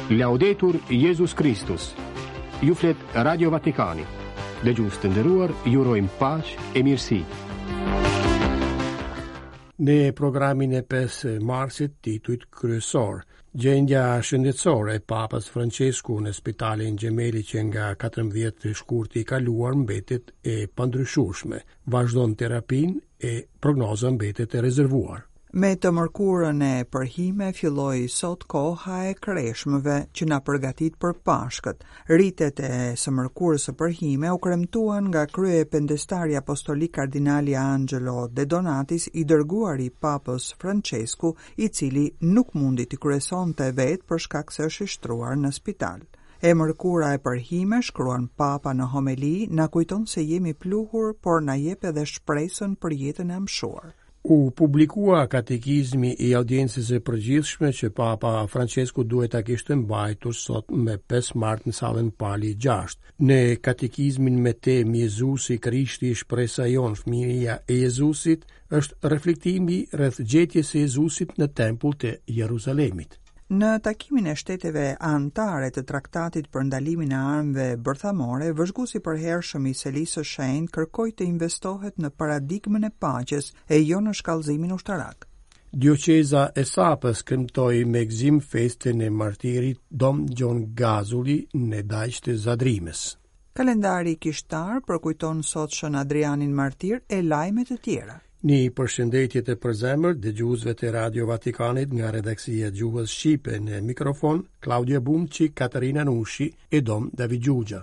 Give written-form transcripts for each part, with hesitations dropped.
Laudetur Jesus Christus. Ju flet Radio Vatikani. Dëgjues të nderuar, ju urojmë paqë e mirësi. Në programin e 5 marsit titujt kryesor, gjendja shëndetësore e Papas Francesku në Spitalin Gemelli që nga 14 shkurti i kaluar mbetet e pandryshueshme, vazhdon terapinë e prognoza mbetet e rezervuar. Me të mërkurën e përhime filloi sot koha e kreshmëve që na përgatit për Pashkët. Ritet e së mërkurës së përhime u kremtuan nga krye pendestari apostolik kardinali Angelo De Donatis, i dërguari Papës Francesku, i cili nuk mundi të kryesonte vetë për shkak se është i shtruar në spital. E mërkura e përhime, shkruan Papa në homili, na kujton se jemi pluhur, por na jep edhe shpresën për jetën e mshuar. U publikua katekizmi i audiencës e përgjithshme që Papa Francesku duhet ta kishte mbajtur sot me 5 mart në sallën Pali 6. Në katekizmin me temë Jezusi Krishti, shpresa jon, fëmijëria e Jezusit, është reflektimi rreth gjetjes së Jezusit në tempull të Jeruzalemit. Në takimin e shteteve anëtare të traktatit për ndalimin e armëve bërthamore, vëzhguesi i përhershëm i Selisë së Shenjtë kërkoi të investohet në paradigmën e paqes e jo në shkallëzimin ushtarak. Dioqeza e Sapës këmtoi me gzim festën e martirit Dom Gjon Gazuli në dajq të Zadrimës. Kalendari kishtar përkujton sot Shën Adrianin Martir e lajme të tjera. Një përshëndetje të përzemër dëgjuesve të Radio Vatikanit nga redaksia Gjuhës Shqipe, në mikrofon Claudia Bumçi, Katarina Nushi e Dom David Gjugja.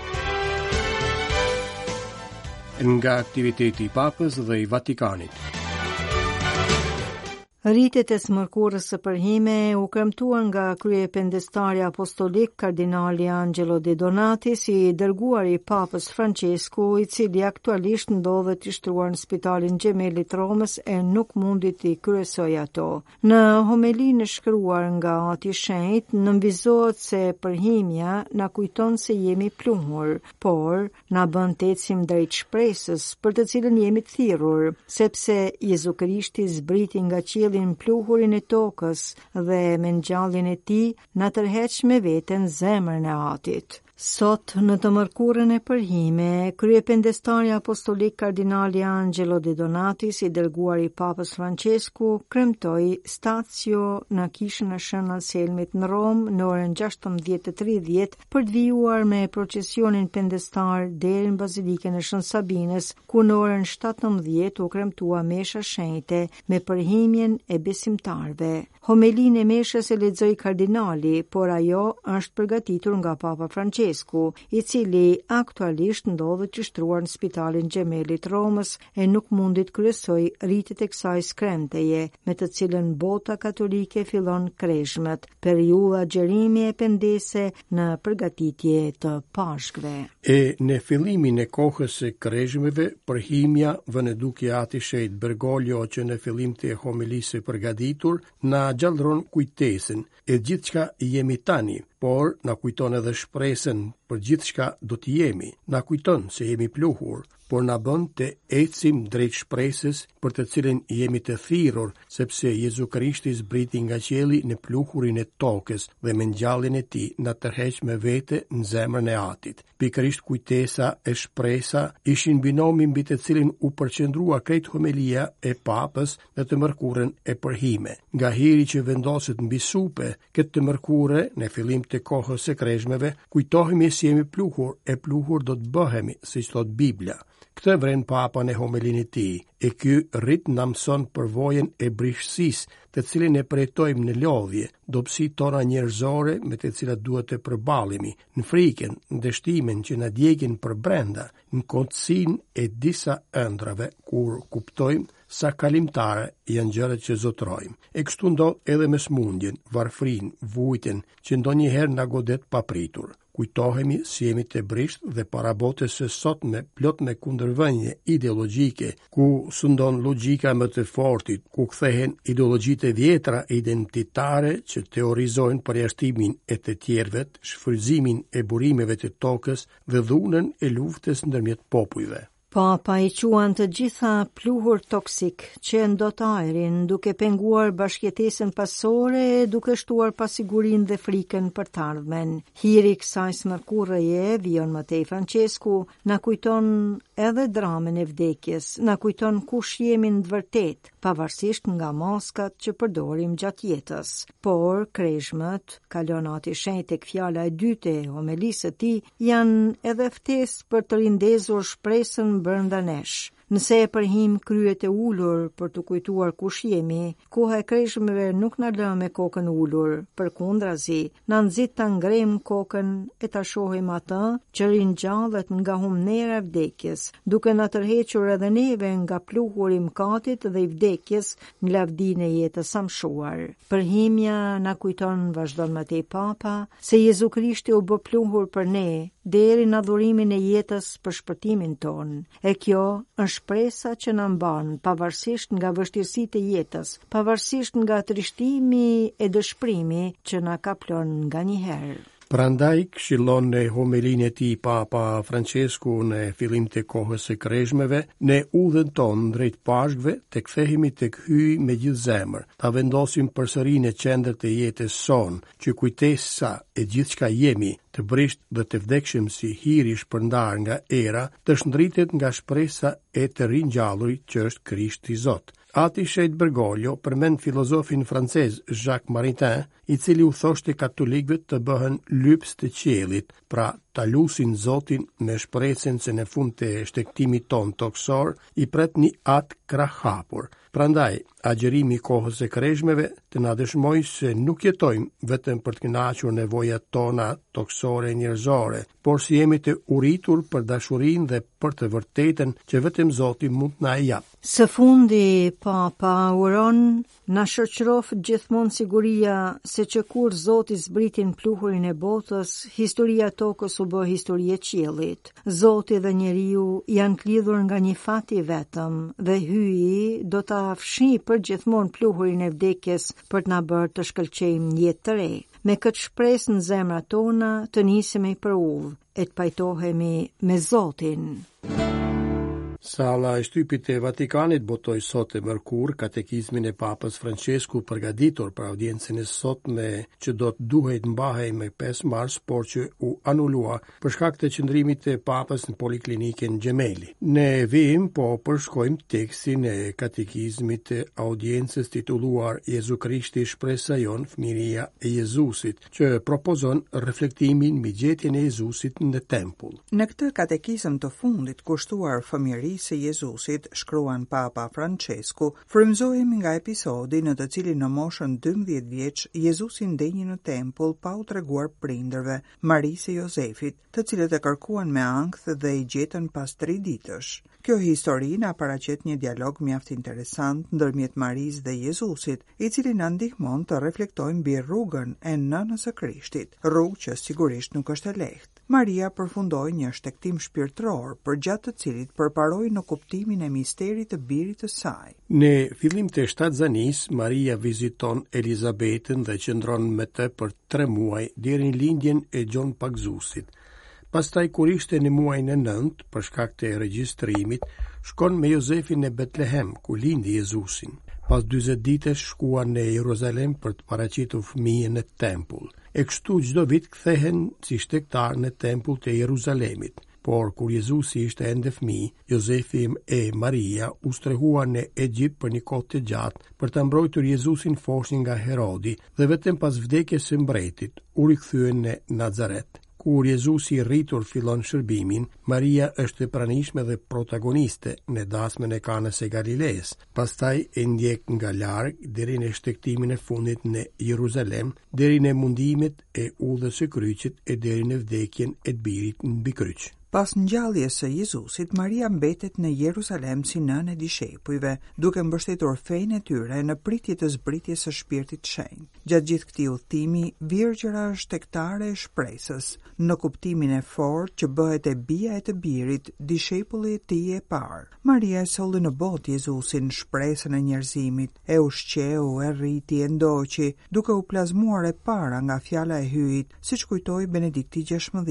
Nga aktiviteti i Papës dhe i Vatikanit. Rritet e smërkurës së përhime u kremtuan nga krye pendestari apostolik kardinali Angelo De Donatis, i dërguari i Papës Francesku, i cili aktualisht ndodhet i shtruar në Spitalin Gemelli të Romës e nuk mundi të kryesoj ato. Në homilinë shkruar nga Ati i Shenjtë, nënvizohet se përhimja na kujton se jemi pluhur, por na bën të ecim drejt shpresës për të cilën jemi të thirrur, sepse Jezu Krishti zbriti nga qielli në pluhurin e tokës dhe me ngjalljen e tij na tërheq me veten zemrën e Atit. Sot, në të mërkurën e përhime, kryependestari apostolik kardinali Angelo De Donatis, i dërguari i Papës Francesku, kremtoi stacio në kishën e Shën Anselmit në Rom në orën 16:30 për të vijuar me procesionin pendestar deri në bazilikën e Shën Sabines, ku në orën 17 u kremtua mesha shenjte me përhimjen e besimtarve. Homelinë e meshës e lexoi kardinali, por ajo është përgatitur nga Papa Francesku, i cili aktualisht ndodhet i shtruar në Spitalin Gemelli të Romës e nuk mundi të kryesoj rritet e kësaj skremteje, me të cilën bota katolike fillon kreshmet, periudha xherimi e pendese në përgatitje të Pashkëve. E në fillimin e kohës së kreshmeve, përhimja vënë duke Ati Shenjtë Bergoglio, që në fillim të homilisë së përgatitur na gjallëron kujtesën e gjithçka jemi tani, por na kujton edhe shpresën për gjithçka do të jemi. Na kujton se jemi pluhur, por na bën të ecim drejt shpresës për të cilën jemi të thirrur, sepse Jezu Krishti zbriti nga qielli në pluhurin e tokës dhe me ngjalljen e tij na tërheq me vete në zemrën e Atit. Pikërisht kujtesa e shpresa ishin binomi mbi të cilin u përqendrua krejt homilia e Papës në të mërkurën e përhime. Nga hiri që vendoset mbi supe këtë të mërkure, në fillim të kohës së kreshmeve, kujtohemi se jemi pluhur, e pluhur do të bëhemi, siç thot Bibla. Këtë vren Papa në homilinë e tij, e ky rrit na mëson përvojën e brishësisë, të cilin e përjetojmë në lodhje, dobësitë tona njerëzore me të cilat duhet të përballemi, në frikën, në dështimin që na djegin për brenda, në kontësinë e disa ëndrave, kur kuptojmë sa kalimtare janë gjërat që zotrojmë. E kështu ndodh edhe me smundjen, varfrin, vujtjen, që ndonjëherë na godet papritur. Kujtohemi si jemi të brisht dhe para botës së sotme plot me kundërvënie ideologjike, ku sundon logjika më të fortit, ku kthehen ideologjitë e vjetra identitare që teorizojnë përjashtimin e të tjerëvet, shfrytëzimin e burimeve të tokës dhe dhunën e luftës ndërmjet popujve. Papa I quan të gjitha pluhur toksik që ndot ajrin, duke penguar bashkëjetesën pasore e duke shtuar pasigurinë dhe frikën për të ardhmen. Hiri I kësaj smërkurrëje, vijon Matej Francesku, na kujton edhe dramën e vdekjes, na kujton kush jemi në të vërtet, pavarësisht nga maskat që përdorim gjatë jetës. Por kreshmët, kalon Ati Shenjtë tek fjala e dytë e homelisë së tij, janë edhe ftesë për të rindezur shpresën brenda nesh. Nëse e përhim kryet e ulur për të kujtuar kush jemi, koha e kreshmeve nuk na lë me kokën ulur, përkundrazi, na nxit ta ngrem kokën e ta shohim atë që ringjallet nga humnera e vdekjes, duke na tërhequr edhe neve nga pluhuri I mëkatit dhe I vdekjes në lavdinë e jetës së mshuar. Përhimja na kujton, vazhdon Matej Papa, se Jezu Krishti u bë pluhur për ne, deri në adhurimin e jetës për shpëtimin ton. E kjo është shpresa që na mban pavarësisht nga vështirësitë e jetës, pavarësisht nga trishtimi e dëshpërimi që na kaplon nganjëherë. Prandaj këshillon në homilinë e tij Papa Francesku në fillim të kohës së kreshmeve, në udhën tonë drejt pashkëve, të kthehemi tek hyj me gjithë zemër, ta vendosim përsëri në qendër të jetës son, që kujtesa e gjithçka jemi, të brisht dhe të vdekshëm si hiri shpërndar nga era, të shndritet nga shpresa e të ringjallur që është Krishti Zot. Ati Shenjtë Bergoglio përmend filozofin francez Jacques Maritain, I cili u thoshte katolikëve të bëhen lyps të qiellit, pra ta lusin Zotin me shpresën se në fund të shtektimit ton toksor I pret një atë krahapur. Prandaj, agjerimi I kohës së kreshmeve të na dëshmojë se nuk jetojmë vetëm për të kënaqur nevojat tona toksore njerëzore, por si jemi të uritur për dashurinë dhe për të vërtetën që vetëm Zoti mund na jap. Së fundi, Papa uron na shoqërof gjithmonë siguria se që kur Zoti zbritin pluhurin e botës, historia tokës u bë histori e qiellit. Zoti dhe njeriu janë klidhur nga një fat I vetëm dhe hyji do ta fshi për gjithmonë pluhurin e vdekjes për të na bërë të shkëlqejmë një jetë të re. Me këtë shpresë në zemrat tona të nisemi për udhë e të pajtohemi me Zotin. Sala e shtypit e Vatikanit botoi sot e mërkur katekizmin e Papës Francesku përgatitur për audiencën e sotme që do të duhet mbahej me 5 mars, por që u anulua për shkak të qëndrimit e Papës në Poliklinikën Gjemeli. Ne vim po përshkojmë tekstin e katekizmit e audiencës titulluar Jezu Krishti shpresa jon, fëmijëria e Jezusit, që propozon reflektimin mbi gjetjen e Jezusit në tempull. Në këtë katekizëm të fundit kushtuar fëmijërisë së Jezusit, shkruan Papa Francesku, frymëzohemi nga episodi në të cilin në moshën 12 vjeç Jezusi ndenjë në tempull pa u treguar prindërve, Marisë e Jozefit, të cilët e kërkuan me ankth dhe I gjetën pas 3 ditësh. Kjo histori na paraqet një dialog mjaft interesant ndërmjet Marisë dhe Jezusit, I cili na ndihmon të reflektojmë mbi rrugën e nënës së Krishtit, rrugë që sigurisht nuk është e lehtë. Maria përfundoi një shtektim shpirtëror përgjatë të cilit përparoi në kuptimin e misterit të birit të saj. Në fillim të shtatzanisë, Maria viziton Elizabetën dhe qëndron me të për 3 muaj deri në lindjen e Gjon Pagzusit. Pastaj kur ishte në muajin e 9, për shkak të regjistrimit, shkon me Jozefin në Betlehem, ku lindi Jezusin. Pas 40 ditësh shkuan në Jeruzalem për të paraqitur fëmijën në tempull. E kështu çdo vit kthehen si shtektar në tempull të Jeruzalemit. Por kur Jezusi ishte ende fëmijë, Jozefi e Maria u strehuan në Egjipt për një kohë të gjatë për të mbrojtur Jezusin foshnjë nga Herodi dhe vetëm pas vdekjes së mbretit u rikthyen në Nazaret. Kur Jezusi rritur fillon shërbimin, Maria është e pranishme dhe protagoniste në dasmën e Kanës së Galileës. Pastaj e ndjek nga larg deri në shtektimin e fundit në Jeruzalem, deri në mundimet e udhës së kryqit e deri në vdekjen e të birit mbi kryq. Pas ngjalljes së Jezusit, Maria mbetet në Jeruzalem si nënë e dishepujve, duke mbështetur fenë e tyre në pritje të zbritjes së Shpirtit Shenjtë. Gjatë gjithë këtij udhëtimi, Virgjëra është tektare e shpresës, në kuptimin e fortë që bëhet e bija e të birit, dishepulli I tij I parë. Maria e solli në botë Jezusin, shpresën e njerëzimit, e ushqeu, e rriti, e ndoqi, duke u plazmuar e para nga fjala e hyjit, siç kujtoi Benedikti XVI.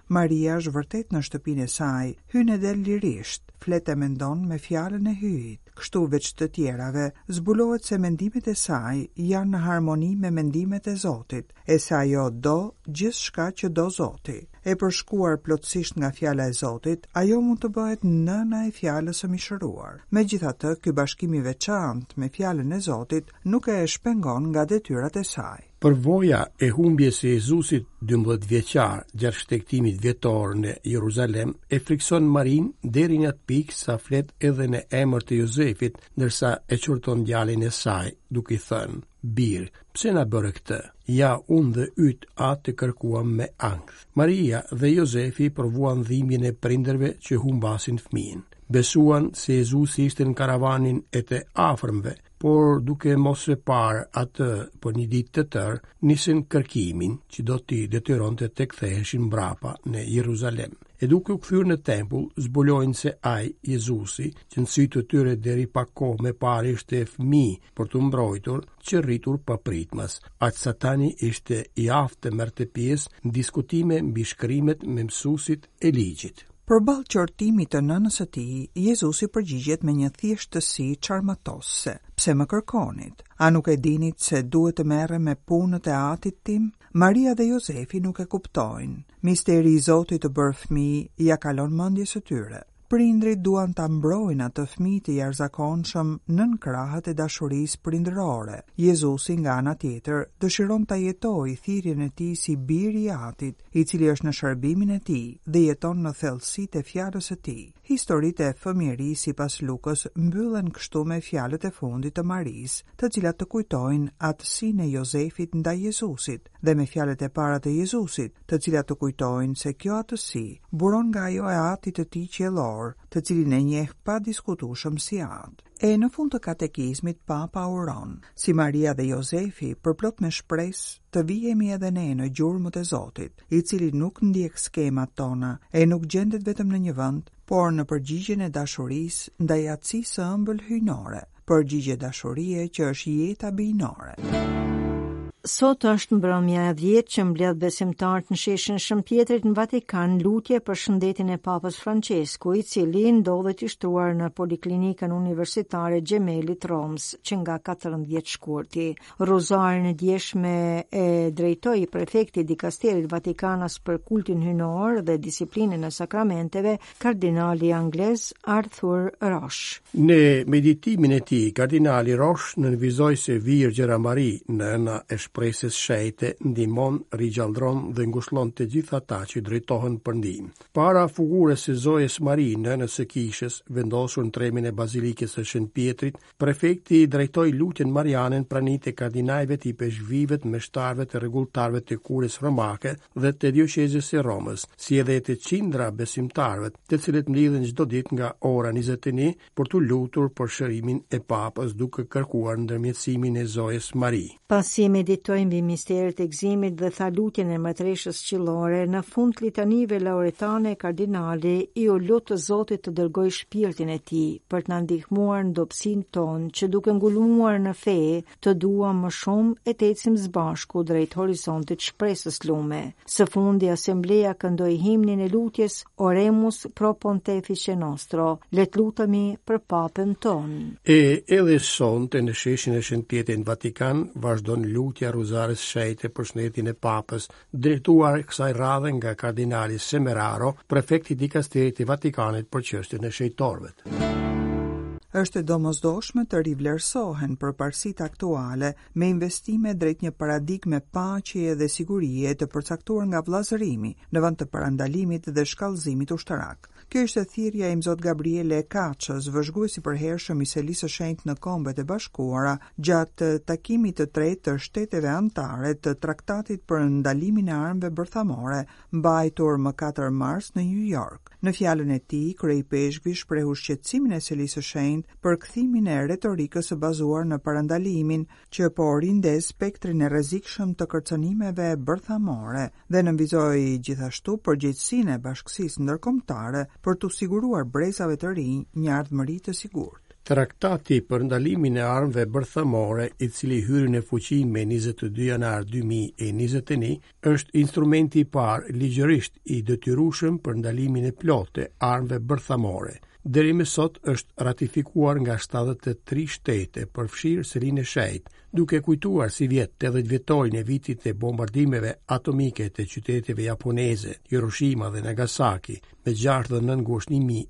Maria është vërtet në shtëpinë e saj, hyn edhe lirisht, flet e mendon me fjalën e hyjit. Kështu veç të tjerave, zbulohet se mendimet e saj janë në harmoni me mendimet e Zotit, e se ajo do gjithçka që do Zoti. E përshkuar plotësisht nga fjala e Zotit, ajo mund të bëhet nëna e fjalës së mishëruar. Megjithatë, ky bashkim i veçantë me fjalën e Zotit nuk e shpengon nga detyrat e saj. Përvoja e humbjes së Jezusit 12 vjeçar gjatë shtektimit vjetor në Jeruzalem e frikson Marin deri në atë pikë sa flet edhe në emër të Jozefit, ndërsa e qorton djalin e saj, duke i thënë: "Bir, pse na bëre këtë? Ja, unë dhe yt atë të kërkuam me ankth." Maria dhe Jozefi provuan dhimbjen e prindërve që humbasin fëmijën. Besuan se Jezusi ishte në karavanin e të afërmve, por duke mos e parë atë për një ditë të tërë, nisën kërkimin që do t'i detyronte të ktheheshin mbrapa në Jeruzalem. E duke u kthyer në tempull, zbulojnë se ai, Jezusi, që në sytë të tyre deri pak kohë më parë ishte fëmijë për të mbrojtur, që rritur pa pritmas. Aq Satani ishte i aftë të merrte pjesë në diskutime mbi shkrimet me mësuesit e ligjit. Përballë qortimit të nënës së tij, Jezusi përgjigjet me një thjeshtësi çarmatose. Pse më kërkonit? A nuk e dinit se duhet të merrem me punët e atit tim? Maria dhe Jozefi nuk e kuptojnë. Misteri i Zotit të bërë fëmijë ja kalon mendjes së tyre. Prindrit duan ta mbrojnë atë fëmijë të jashtëzakonshëm nën krahët e dashurisë prindërore. Jezusi nga ana tjetër dëshiron ta jetojë thirrjen e tij si biri i atit, i cili është në shërbimin e tij dhe jeton në thellësitë e fjalës së tij. Historitë e fëmijërisë sipas Lukës mbyllen kështu me fjalët e fundit të Marisë, të cilat të kujtojnë atësinë e Jozefit ndaj Jezusit, dhe me fjalët e para të Jezusit, të cilat të kujtojnë se kjo atësi buron nga ajo e atit të tij qiellor, të cilin e njeh pa diskutueshëm si atë. E në fund të katekizmit Papa uron, si Maria dhe Jozefi, përplot me shpresë, të vijemi edhe ne në gjurmët e Zotit, i cili nuk ndjek skemat tona e nuk gjendet vetëm në një vend, por në përgjigjen e dashurisë ndaj atësisë së ëmbël hyjnore, përgjigje dashurie që është jeta bijnore. Sot është mbrëmja e 10 që mbledh besimtarët në sheshin Shëmpjetrit në Vatikan lutje për shëndetin e Papës Francesku, i cili ndodhet i shtruar në Poliklinikën Universitare Gjemelit Romës, që nga 14 shkurti. Rozarin e djeshme e drejtoi prefekti dikasterit Vatikanas për kultin hyjnor dhe disiplinën e sakramenteve, kardinali anglez Arthur Roche. Në meditimin e tij, kardinali Roche nënvizoi se Virgjëra Mari, nëna e shpresës shejte, ndihmon, rigjallëron dhe ngushëllon të gjithë ata që drejtohen për ndihmë. Para fugurës së Zojës Mari, nënës së kishës, vendosur në tremin e Bazilikës së Shëntpjetrit, prefekti drejtoi lutjen mariane në pranit e kardinalëve të peshqvive, të meshtarëve, të rregulltarëve të kurës romake dhe të dioqezës së Romës, si edhe të qindra besimtarëve, të cilët mlidhen çdo ditë nga ora 21 për të lutur për shërimin e Papës, duke kërkuar ndërmjetësimin e Zojës Mari. Pasi meditojmë mbi misteret e gëzimit dhe tha lutjen e Mbretëreshës Qiellore, në fund litanive lauretane, kardinali i u lut të Zotit të dërgoj shpirtin e tij për të na ndihmuar në dobësinë tonë, që duke ngulmuar në fe, të duam më shumë e të ecim së bashku drejt horizontit shpresës lume. Së fundi asembleja këndoi himnin e lutjes Oremus pro Pontefice nostro, let lutemi për papën ton. E edhe sonte në sheshin e Shëntpjetrit në Vatikan vazhdon lutja Rozares Shejte për shëndetin e Papës, drejtuar kësaj radhe nga kardinali Semeraro, prefekti dikasterit të Vatikanit për çështjen e shejtorëve. Është e domosdoshme të rivlerësohen përparësitë aktuale me investime drejt një paradigme paqeje dhe sigurie të përcaktuar nga vllazërimi në vend të parandalimit dhe shkallëzimit ushtarak. Kjo ishte thirrja e Mzot Gabriele Kaçës, vëzhguesi përhershëm i Selisë së Shenjtë në Kombet e Bashkuara, gjatë takimit të tretë të shteteve anëtare të Traktatit për ndalimin e armëve bërthamore, mbajtur më 4 mars në New York. Në fjalën e tij, Kryei Peshqvi shprehu shqetësimin e Selisë së Shenjtë për kthimin e retorikës së bazuar në parandalimin, që po rindes spektrin e rrezikshëm të kërcënimeve bërthamore dhe nënvizoi gjithashtu përgjegjësinë e bashkësisë ndërkombëtare për të siguruar brezave të rinj një ardhmëri të sigurt. Traktati për ndalimin e armëve bërthamore, I cili hyri në fuqi me 22 janar 2021, është instrumenti I parë ligjërisht I detyrueshëm për ndalimin e plotë të armëve bërthamore. Deri më sot është ratifikuar nga 73 shtete, përfshirë Sirinë e Shejt, duke kujtuar si vjet 80 vjetorin e vitit e bombardimeve atomike të qyteteve japoneze, Hiroshima dhe Nagasaki, me 6 dhe 9 gusht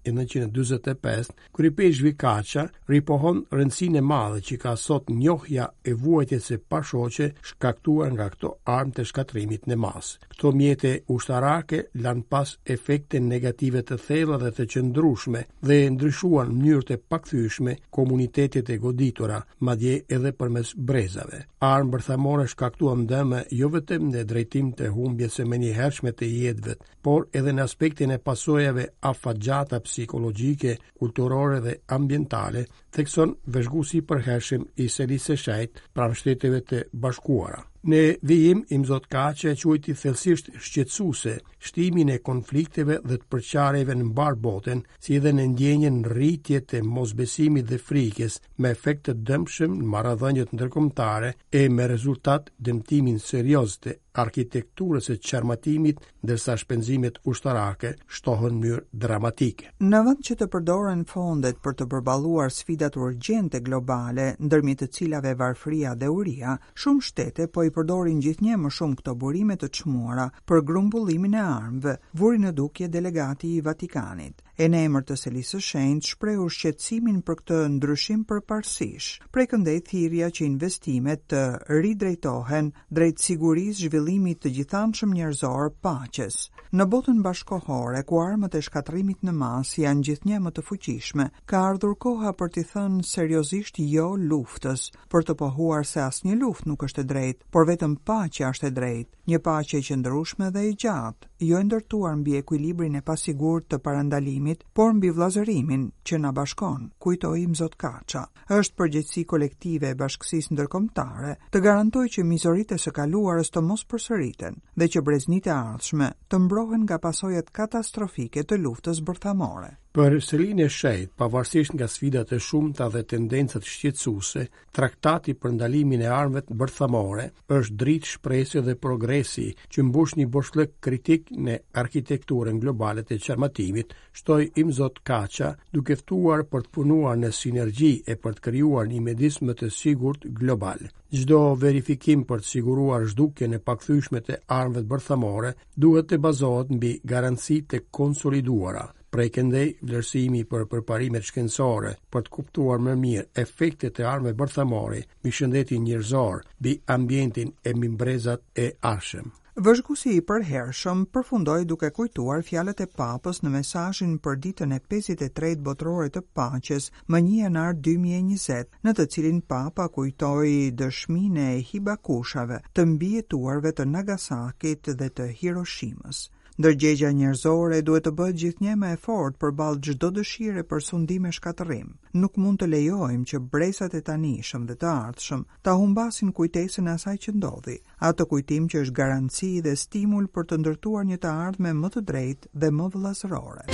1945, Krypi Zhvikaqa ripohon rëndësinë e madhe që ka sot njohja e vuajtjes së pashoqe shkaktuar nga këto armë të shkatrimit në masë. Këto mjete ushtarake lanë pas efekte negative të thella dhe të qëndrueshme dhe ndryshuan në mënyrë të pakthyeshme komunitetet e goditura, madje edhe përmes brezave. Armë bërthamore shkaktuan dëme jo vetëm në drejtim të humbjes së menjëhershme të jetëve, por edhe në aspektin e pasojave afatgjata psikologjike, kulturore dhe ambientale, thekson vëzhguesi I përhershëm I Selisë së Shejtë pranë Shteteve të Bashkuara. Në vijim, I Mzotkaqe quajti thellësisht shqetësuese shtimin e konflikteve dhe të përqarjeve në mbar botën, si edhe në ndjenjen rritje të mosbesimit dhe frikës, me efekt të dëmshëm në marrëdhëniet ndërkombëtare e me rezultat dëmtimin serioz të arkitekturës së qarmatimit, ndërsa shpenzimet ushtarake shtohen në mënyrë dramatike. Në vend që të përdoren fondet për të përballuar sfidat urgjente globale, ndërmjet të cilave varfëria dhe uria, shumë shtete po I përdorin gjithnjë më shumë këto burime të çmuara për grumbullimin e armëve, vuri në dukje delegati I Vatikanit. E në emër të Selisë së Shenjtë shprehu shqetësimin për këtë ndryshim përparësish. Prekëndej thirrja që investimet të ridrejtohen drejt sigurisë zhvillimit të gjithanshëm njerëzor, paqes. Në botën bashkohore, ku armët e shkatrimit në masë janë gjithnjë më të fuqishme, ka ardhur koha për t'i thënë seriozisht jo luftës, për të pohuar se asnjë luftë nuk është e drejtë, por vetëm paqja është e drejtë, një paqe e qëndrueshme dhe e gjatë, jo e ndërtuar mbi ekuilibrin e pasigurt të parandalimit, por mbi vëllazërimin që na bashkon, kujtoi Mzotkaqe. Është përgjegjësi kolektive e bashkësisë ndërkombëtare të garantojë që mizoritë së kaluarës të mos përsëriten dhe që breznitë e ardhshme të mbrohen nga pasojat katastrofike të luftës bërthamore. Për Selinë e Shejtë, pavarësisht nga sfidat e shumta dhe tendencat shqetësuese, traktati për ndalimin e armëve bërthamore është dritë shpresje dhe progresi që mbush një boshllëk kritik në arkitekturën globale të qarmatimit, shtoi I Mzotkaqe, duke ftuar për të punuar në sinergji e për të krijuar një mjedisim të sigurt global. Çdo verifikim për të siguruar zhdukjen e pakthyeshme të armëve bërthamore duhet të bazohet mbi garanci të konsoliduara. Prekëndej vlerësimi për përparimet shkencore për të kuptuar më mirë efektet e armëve bërthamore mbi shëndetin njerëzor, mbi ambientin e mbi brezat e ardhshëm. Vëzhguesi I përhershëm përfundoi duke kujtuar fjalët e Papës në mesazhin për ditën e 53 botërore të paqes, më 1 janar 2020, në të cilin Papa kujtoi dëshminë e hibakushave të mbijetuarve të Nagasakit dhe të Hiroshimës. Ndërgjegja njerëzore duhet të bëhet gjithnjë me efort përballë çdo dëshire për sundim e shkatërrim. Nuk mund të lejojmë që brezat e tanishëm dhe të ardhshëm ta humbasin kujtesën e asaj që ndodhi, atë kujtim që është garanci dhe stimul për të ndërtuar një të ardhme më të drejtë dhe më vëllazërore.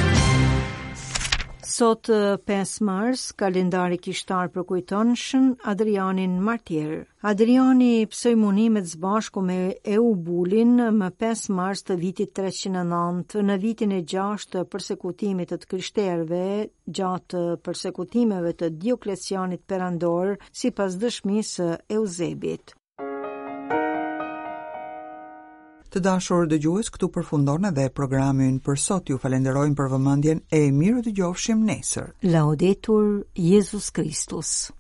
Sot 5 mars, kalendari kishtar përkujton Shën Adrianin Martir. Adriani psoi munimet së bashku me Eubulin më 5 mars të vitit 309 në vitin e 6 të përsekutimit të krishterëve gjatë përsekutimeve të Dioklecianit Perandor sipas dëshmisë së Eusebit. Të dashur dëgjues, këtu përfundon edhe programin për sot. Ju falenderojmë për vëmendjen e mirë, dëgjofshim nesër. Laudetur Jesus Christus.